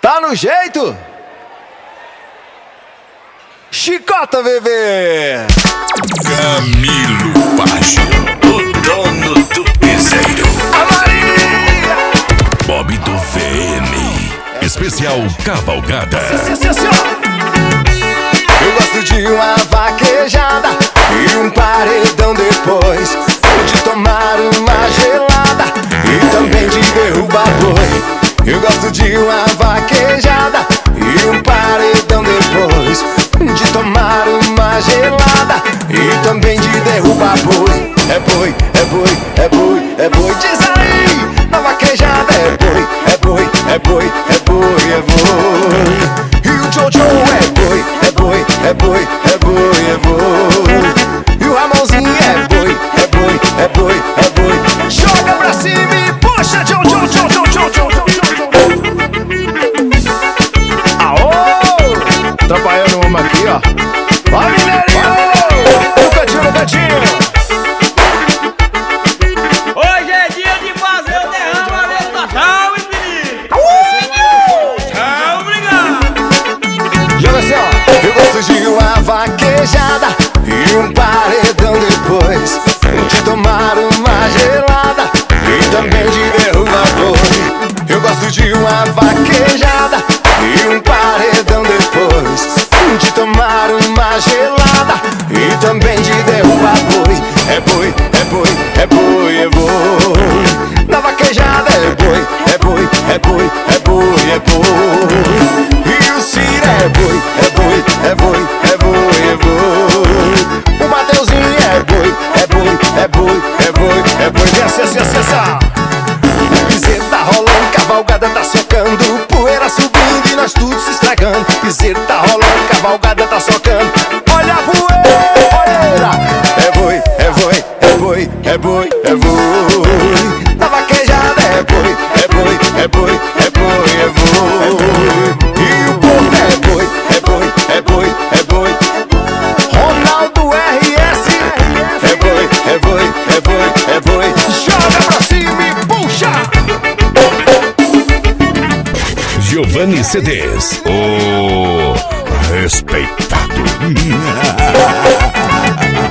Tá no jeito? Chicota, bebê! Camilo Baggio, o dono do piseiro. A Maria! Bob do VM, especial Cavalgada. Eu gosto de uma vaquejada e um paredão depois, de tomar uma gelada e também de derrubar boi. Eu gosto de uma vaquejada e um paredão depois, de tomar uma gelada e também de derrubar boi. É boi, é boi, é boi, é boi. Diz aí, na vaquejada é boi, é boi, é boi, é boi, é boi. E o Jojo é boi, é boi, é boi, é boi, é boi. E o Ramonzinho é boi, é boi, é boi, é boi. Joga pra cima e puxa, Jojo, Jojo, Jojo, Jojo. Aô! Trabalhando uma aqui, ó. Vai, mineirinho! No cantinho, no cantinho. Hoje é dia de fazer o derramamento total, menino! Tchau, obrigado! Joga assim, ó. Eu gosto de uma vaquejada e um paredão depois, de tomar uma gelada e também de derrubar boi. Eu gosto de uma vaquejada e um paredão depois, de tomar uma gelada e também de derrubar boi. É boi, é boi, é boi, é boi. Na vaquejada é boi, é boi, é boi, é boi, é boi. E o Ciro é boi, é boi, é boi, é boi, é boi. O Mateuzinho é boi, é boi, é boi, é boi, é boi. Vem assim, assim, assim, assim. Piseiro tá rolando, cavalgada tá socando, poeira subindo e nós tudo se estragando. Piseiro tá rolando, cavalgada tá socando, olha a poeira. É boi, é boi, é boi, é boi, é boi. Na vaquejada é boi, é boi, é boi, é boi, é boi. E o povo é boi, é boi, é boi, é boi. Ronaldo RS é boi, é boi, é boi, é boi. Joga pra cima e puxa. Giovanni CDs, o respeitado.